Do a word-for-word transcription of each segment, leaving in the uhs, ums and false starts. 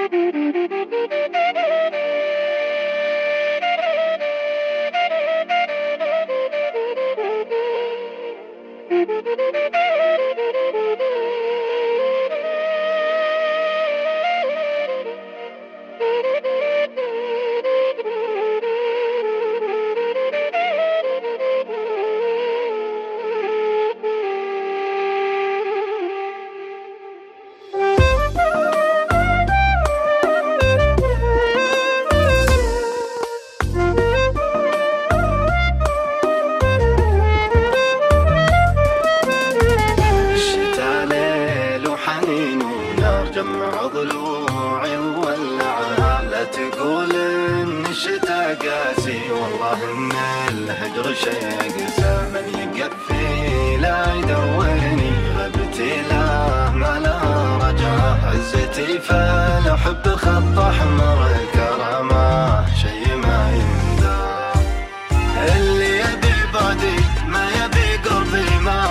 جمع ضلوعي وولعها، لا تقول ان الشتا قاسي، والله ان الهجر شيقسى. من يقفي لا يدورني، غبتي لا ما لا رجعه، عزتي فالحب خط احمر، كرامه شي ما يندى. اللي يبي بعدي ما يبي قربي، ما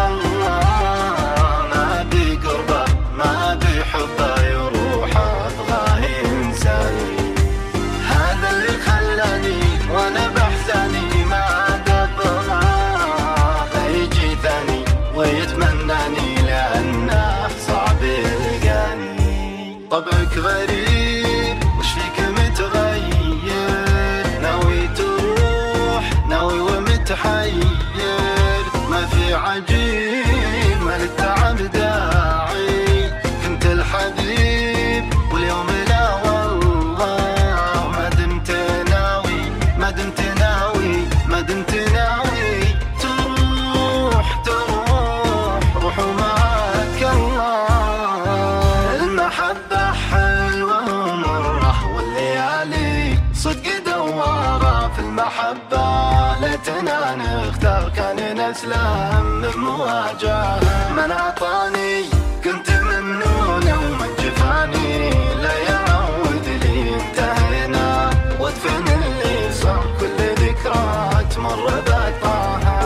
حبه يروح ابغاه ينساني. هذا اللي خلاني وانا بحزاني، ما ابغاه يجي ثاني ويتمناني، لانه صعب يلقاني. طبعك غريب وش فيك متغير، ناوي تروح ناوي ومتحير، ما في عجيب ما للتعب داعي. الحبيب واليوم لا والله، ما دمت ناوي ما دمت ناوي ما دمت ناوي تروح تروح روح ومعك الله. المحبة حلوة ومرة، والليالي صدق دوارة. في المحبة ليتنا نختار، كان نسلم من مواجهة. من أعطاني كنت ممنونة، ومن جفاني لا يعود لي. انتهينا وادفن اللي صار، كل ذكرى تمر بقطعها.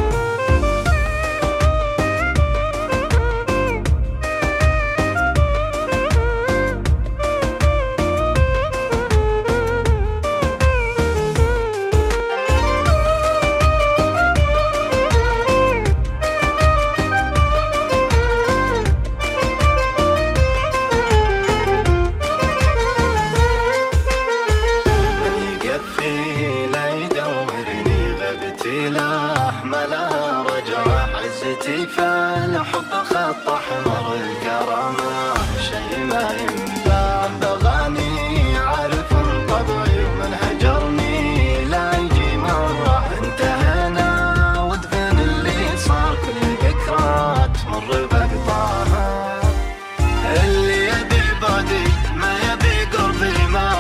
لا ما لا رجعه، عزتي فالحب خط احمر، الكرامه شي ما ينباع. بغاني عارف طبعي، ومن هجرني لا يجي مره. انتهينا وادفن اللي صار، كل ذكرى تمر بقطعها. اللي يبي بعدي ما يبي قربي، ما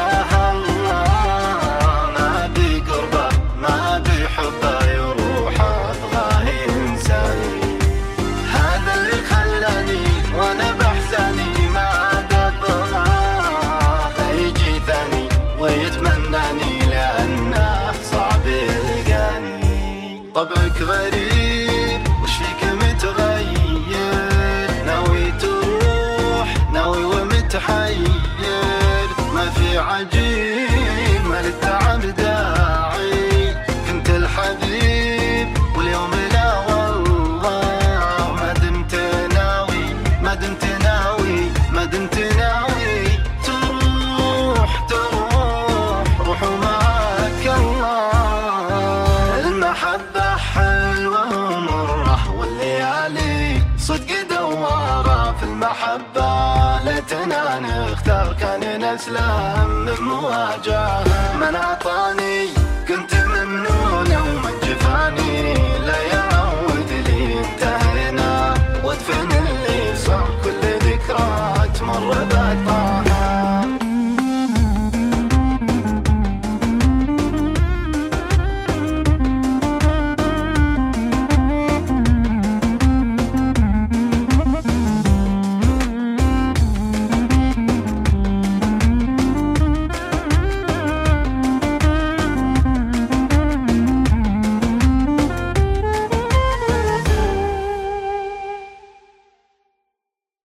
ويتمناني، لأنه صعب يلقاني. طبعك غريب وش فيك متغير، ناوي تروح ناوي ومتحير، ما في عجيب ما للتعب داعي. كنت الحبيب واليوم لا والله، ما دمت ناوي ما دمت ناوي ما دمت ناوي تروح تروح روح ومعك الله. المحبة حلوة ومرة، والليالي صدق دوارة. في المحبة ليتنا نختار، كان نسلم من مواجهة. من أعطاني